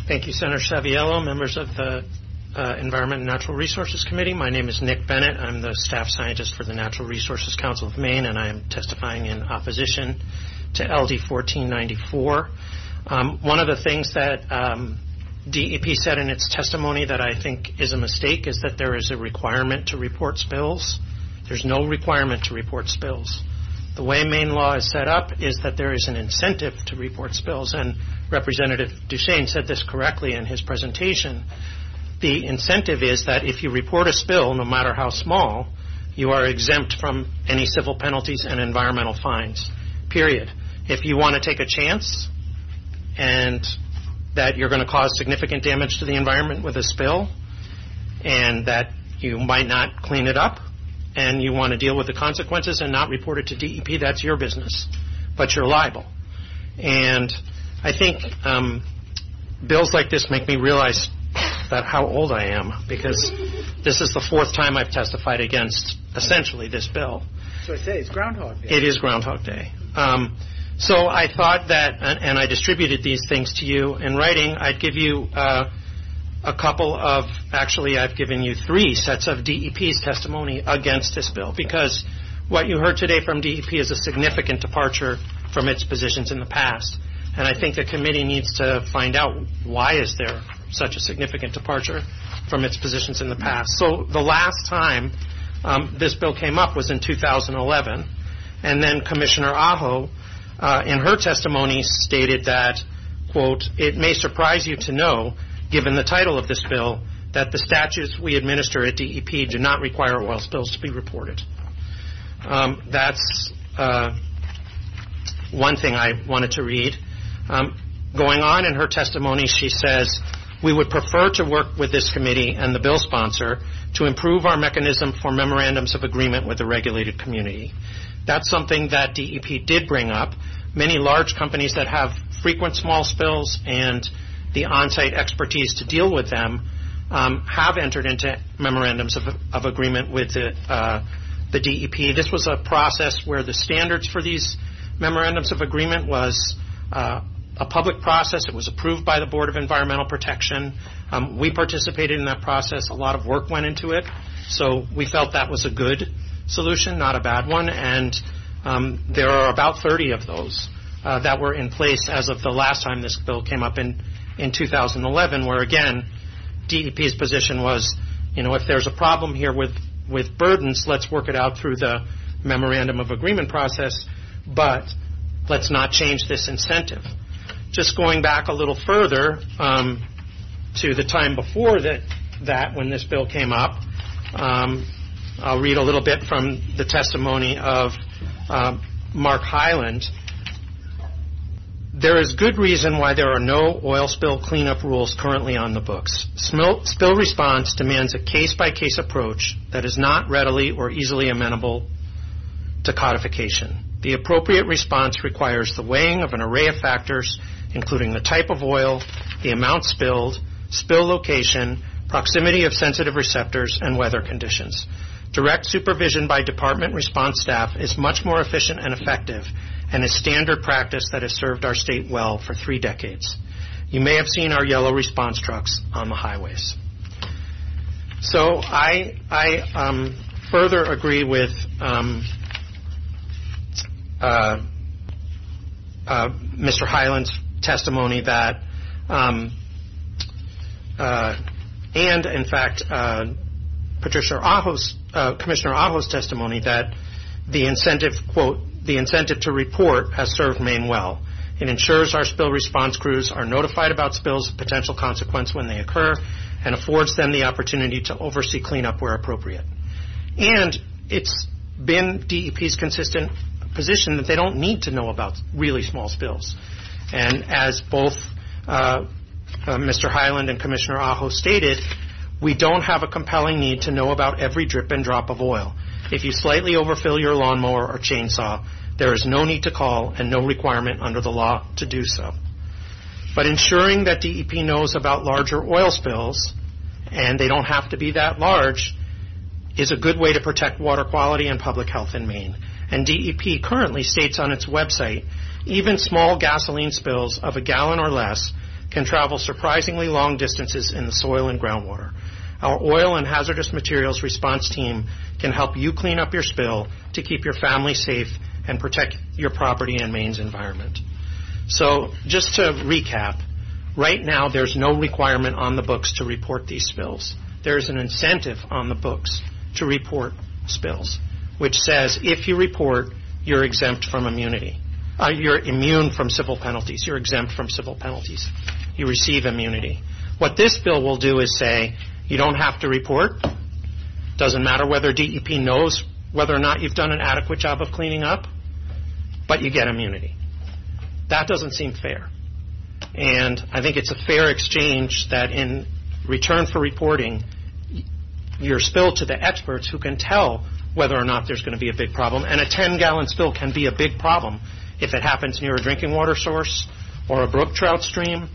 Thank you, Senator Saviello, members of the Environment and Natural Resources Committee. My name is Nick Bennett. I'm the staff scientist for the Natural Resources Council of Maine, and I am testifying in opposition to LD 1494. One of the things that DEP said in its testimony that I think is a mistake is that there is a requirement to report spills. There's no requirement to report spills. The way Maine law is set up is that there is an incentive to report spills, and Representative Duchesne said this correctly in his presentation. The incentive is that if you report a spill, no matter how small, you are exempt from any civil penalties and environmental fines, period. If you want to take a chance and that you're going to cause significant damage to the environment with a spill and that you might not clean it up, and you want to deal with the consequences and not report it to DEP, that's your business. But you're liable. And I think bills like this make me realize that how old I am, because this is the fourth time I've testified against essentially this bill. So I say it's Groundhog Day. It is Groundhog Day. So I thought that, and I distributed these things to you in writing, I'd give you a couple of, actually I've given you 3 sets of DEP's testimony against this bill, because what you heard today from DEP is a significant departure from its positions in the past. And I think the committee needs to find out why is there such a significant departure from its positions in the past. So the last time this bill came up was in 2011. And then Commissioner Aho, in her testimony, stated that, quote, "It may surprise you to know, given the title of this bill, that the statutes we administer at DEP do not require oil spills to be reported." That's one thing I wanted to read. Going on in her testimony, she says, "We would prefer to work with this committee and the bill sponsor to improve our mechanism for memorandums of agreement with the regulated community." That's something that DEP did bring up. Many large companies that have frequent small spills and the on-site expertise to deal with them have entered into memorandums of agreement with the DEP. This was a process where the standards for these memorandums of agreement was a public process. It was approved by the Board of Environmental Protection. We participated in that process. A lot of work went into it. So we felt that was a good solution, not a bad one. And there are about 30 of those that were in place as of the last time this bill came up in 2011, where, again, DEP's position was, if there's a problem here with burdens, let's work it out through the memorandum of agreement process, but let's not change this incentive. Just going back a little further to the time before that when this bill came up, I'll read a little bit from the testimony of Mark Hyland. "There is good reason why there are no oil spill cleanup rules currently on the books. Spill response demands a case-by-case approach that is not readily or easily amenable to codification. The appropriate response requires the weighing of an array of factors, including the type of oil, the amount spilled, spill location, proximity of sensitive receptors, and weather conditions. Direct supervision by department response staff is much more efficient and effective, and is standard practice that has served our state well for 3 decades. You may have seen our yellow response trucks on the highways." So I further agree with Mr. Hyland's testimony that, and in fact, Commissioner Aho's testimony that the incentive, quote, "The incentive to report has served Maine well. It ensures our spill response crews are notified about spills of potential consequence when they occur and affords them the opportunity to oversee cleanup where appropriate." And it's been DEP's consistent position that they don't need to know about really small spills. And as both Mr. Hyland and Commissioner Aho stated, we don't have a compelling need to know about every drip and drop of oil. If you slightly overfill your lawnmower or chainsaw, there is no need to call and no requirement under the law to do so. But ensuring that DEP knows about larger oil spills, and they don't have to be that large, is a good way to protect water quality and public health in Maine. And DEP currently states on its website, even small gasoline spills of a gallon or less can travel surprisingly long distances in the soil and groundwater. Our oil and hazardous materials response team can help you clean up your spill to keep your family safe and protect your property and Maine's environment. So just to recap, right now there's no requirement on the books to report these spills. There's an incentive on the books to report spills, which says if you report, you're exempt from immunity. You're immune from civil penalties. You're exempt from civil penalties. You receive immunity. What this bill will do is say you don't have to report. Doesn't matter whether DEP knows whether or not you've done an adequate job of cleaning up, but you get immunity. That doesn't seem fair. And I think it's a fair exchange that in return for reporting your spill to the experts who can tell whether or not there's going to be a big problem. And a 10-gallon spill can be a big problem if it happens near a drinking water source or a brook trout stream.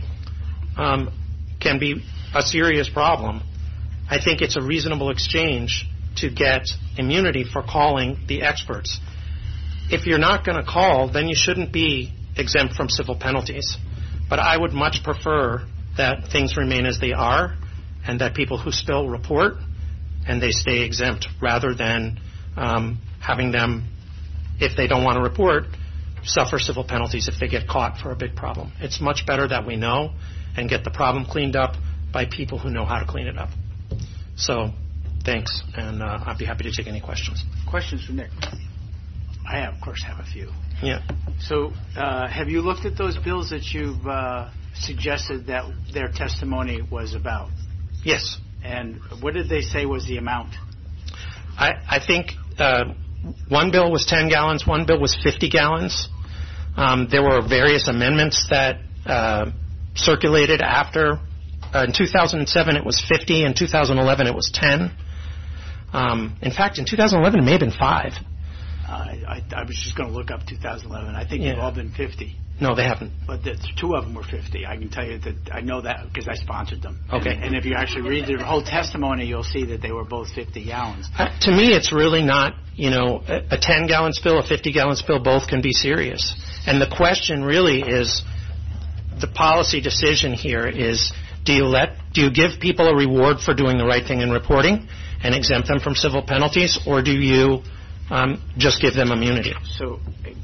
Can be a serious problem. I think it's a reasonable exchange to get immunity for calling the experts. If you're not going to call, then you shouldn't be exempt from civil penalties. But I would much prefer that things remain as they are and that people who spill report and they stay exempt rather than having them, if they don't want to report, suffer civil penalties if they get caught for a big problem. It's much better that we know and get the problem cleaned up by people who know how to clean it up. So, thanks, and I'd be happy to take any questions. Questions for Nick? I, of course, have a few. Yeah. So, have you looked at those bills that you've suggested that their testimony was about? Yes. And what did they say was the amount? I think one bill was 10 gallons, one bill was 50 gallons. There were various amendments that circulated after. In 2007 it was 50, in 2011 it was 10. In fact, in 2011 it may have been 5. I was just going to look up 2011. I think they've all been 50. No, they haven't. But 2 of them were 50. I can tell you that I know that because I sponsored them. Okay. And if you actually read their whole testimony, you'll see that they were both 50 gallons. To me, it's really not, a 10-gallon spill, a 50-gallon spill, both can be serious. And the question really is, the policy decision here is, do you give people a reward for doing the right thing in reporting and exempt them from civil penalties, or do you just give them immunity? So,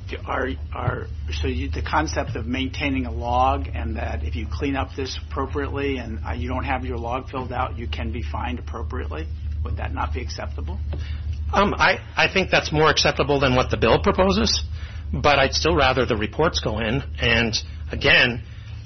the concept of maintaining a log and that if you clean up this appropriately and you don't have your log filled out, you can be fined appropriately. Would that not be acceptable? I think that's more acceptable than what the bill proposes, but I'd still rather the reports go in. And again,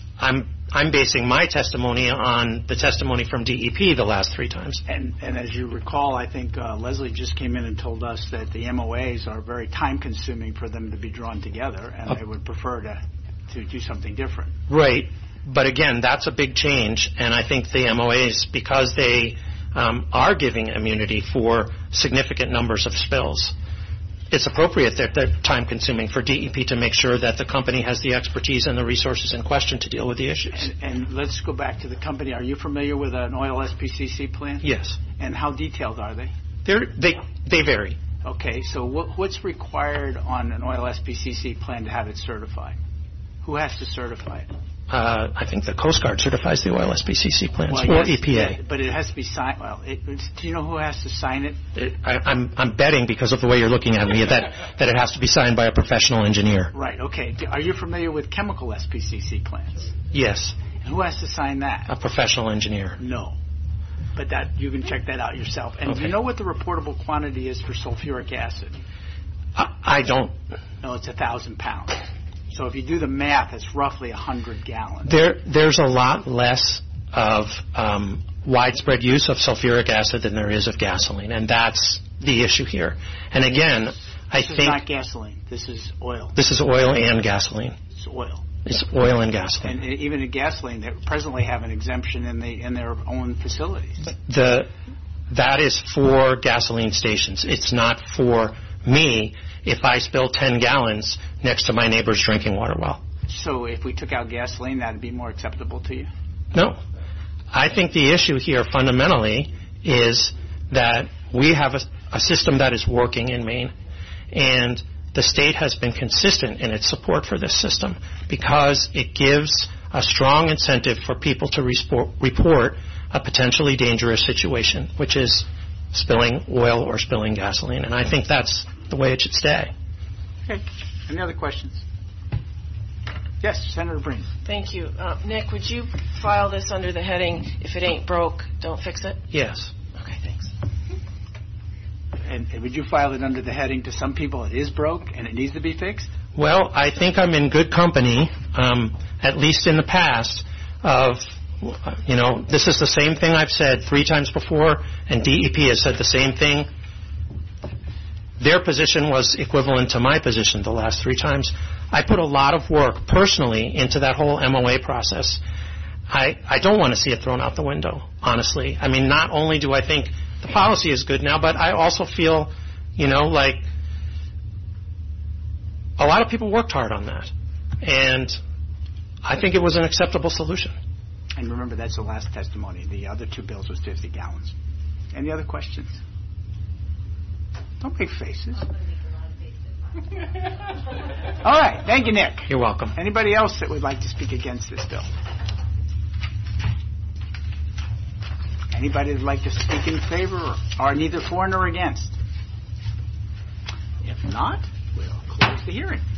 I'm basing my testimony on the testimony from DEP the last 3 times. And as you recall, I think Leslie just came in and told us that the MOAs are very time-consuming for them to be drawn together, and they would prefer to do something different. Right. But again, that's a big change, and I think the MOAs, because they are giving immunity for significant numbers of spills, it's appropriate that they're time-consuming for DEP to make sure that the company has the expertise and the resources in question to deal with the issues. And let's go back to the company. Are you familiar with an oil SPCC plan? Yes. And how detailed are they? They vary. Okay, so what's required on an oil SPCC plan to have it certified? Who has to certify it? I think the Coast Guard certifies the oil SPCC plans, well, or yes, EPA. But it has to be signed. Well, do you know who has to sign it? I'm betting, because of the way you're looking at me, that it has to be signed by a professional engineer. Right. Okay. Are you familiar with chemical SPCC plans? Yes. And who has to sign that? A professional engineer. No. But that you can check that out yourself. And do you know what the reportable quantity is for sulfuric acid? I don't. No, it's 1,000 pounds. So if you do the math, it's roughly 100 gallons. There's a lot less of widespread use of sulfuric acid than there is of gasoline, and that's the issue here. And again, I think... This is not gasoline. This is oil. This is oil and gasoline. It's oil. It's oil and gasoline. And even in gasoline, they presently have an exemption in their own facilities. That is for gasoline stations. It's not for me if I spill 10 gallons next to my neighbor's drinking water well. So if we took out gasoline, that would be more acceptable to you? No. I think the issue here fundamentally is that we have a system that is working in Maine, and the state has been consistent in its support for this system because it gives a strong incentive for people to report a potentially dangerous situation, which is spilling oil or spilling gasoline. And I think that's the way it should stay. Okay. Any other questions? Yes, Senator Breen. Thank you. Nick, would you file this under the heading, if it ain't broke, don't fix it? Yes. Okay, thanks. And would you file it under the heading, to some people it is broke and it needs to be fixed? Well, I think I'm in good company, at least in the past, of, this is the same thing I've said 3 times before, and DEP has said the same thing. Their position was equivalent to my position the last 3 times. I put a lot of work personally into that whole MOA process. I don't want to see it thrown out the window, honestly. I mean, not only do I think the policy is good now, but I also feel, like a lot of people worked hard on that. And I think it was an acceptable solution. And remember, that's the last testimony. The other 2 bills was 50 gallons. Any other questions? Don't make faces. All right. Thank you, Nick. You're welcome. Anybody else that would like to speak against this bill? Anybody that would like to speak in favor or neither for nor against? If not, we'll close the hearing.